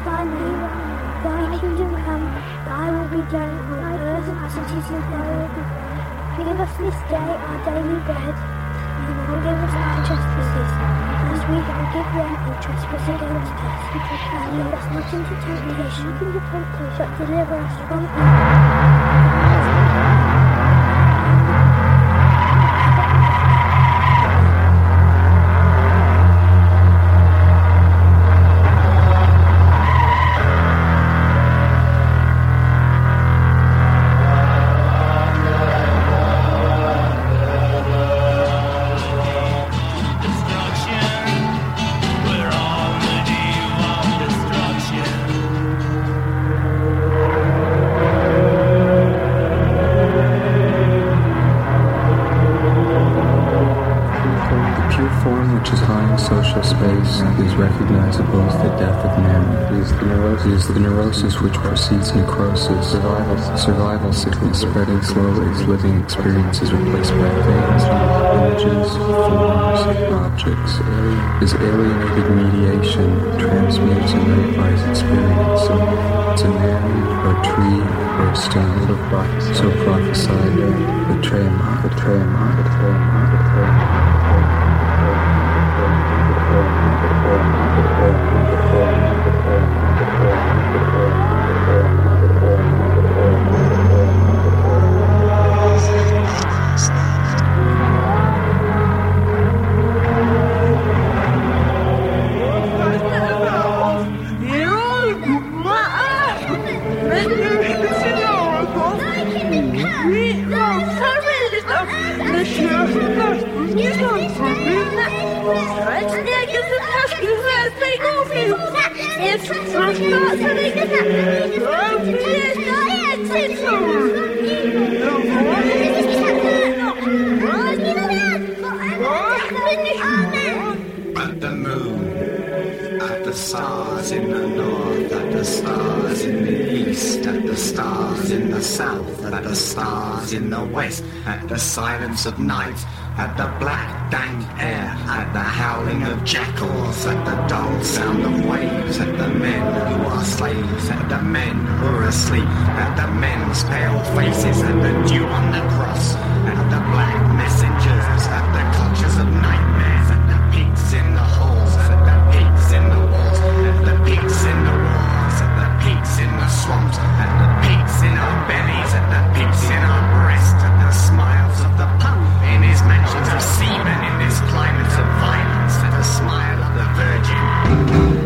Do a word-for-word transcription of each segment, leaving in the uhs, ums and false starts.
thy name, thy kingdom come, thy will be done on earth as it is in heaven. Give us this day our daily bread, and forgive us our trespasses, as we forgive them who trespass against us. And lead us not into temptation, but deliver us from evil. Is the neurosis which precedes necrosis, survival, survival sickness spreading slowly, living experiences replaced by things, images, forms, objects, is alienated mediation, transmutes and reifies experience, to man, or tree, or stone of life, so prophesied, betrayma, betrayma, betrayma, betrayma. At the moon, at the stars in the north, at the stars in the east, at the stars in the south, at the stars in the west, at the silence of night, at the black dank air, at the howling of jackals, at the dull sound of waves, at the men who are slaves, at the men who are asleep, at the men's pale faces, at the dew on the cross, at the black messengers, at the clutches of nightmares, at the pigs in the halls, at the pigs in the walls, at the pigs in the walls, at the pigs in the swamps, at the pigs in our bellies, at the pigs in our breasts, at the smiles of the pump in his mansions of seamen, in this climate of violence, at the smile of the virgin.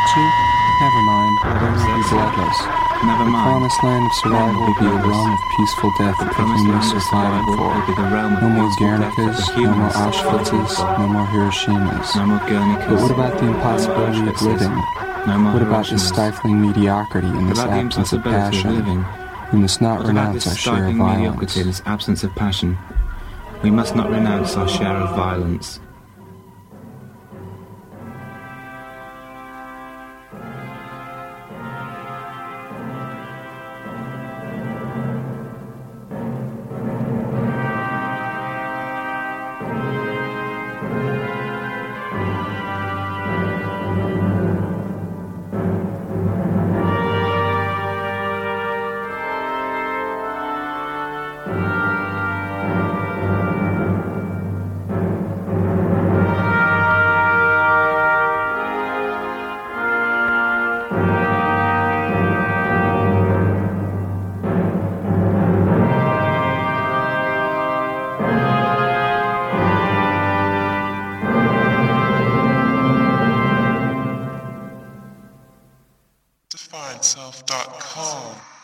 hurt you? Never mind, the ring will be bloodless. Never The mind. promised land of survival will be a realm of peaceful death that you surviving for. No more Guernicas, no more Auschwitzes, no more Hiroshimas. No more Guernicas. But what about the impossibility of living? No more What about this Hiroshimas. stifling mediocrity and What this about the absence of impossibility of passion? living? We must not What about renounce this our share of stifling violence. mediocrity, this absence of passion? We must not renounce our share of violence. Define self dot com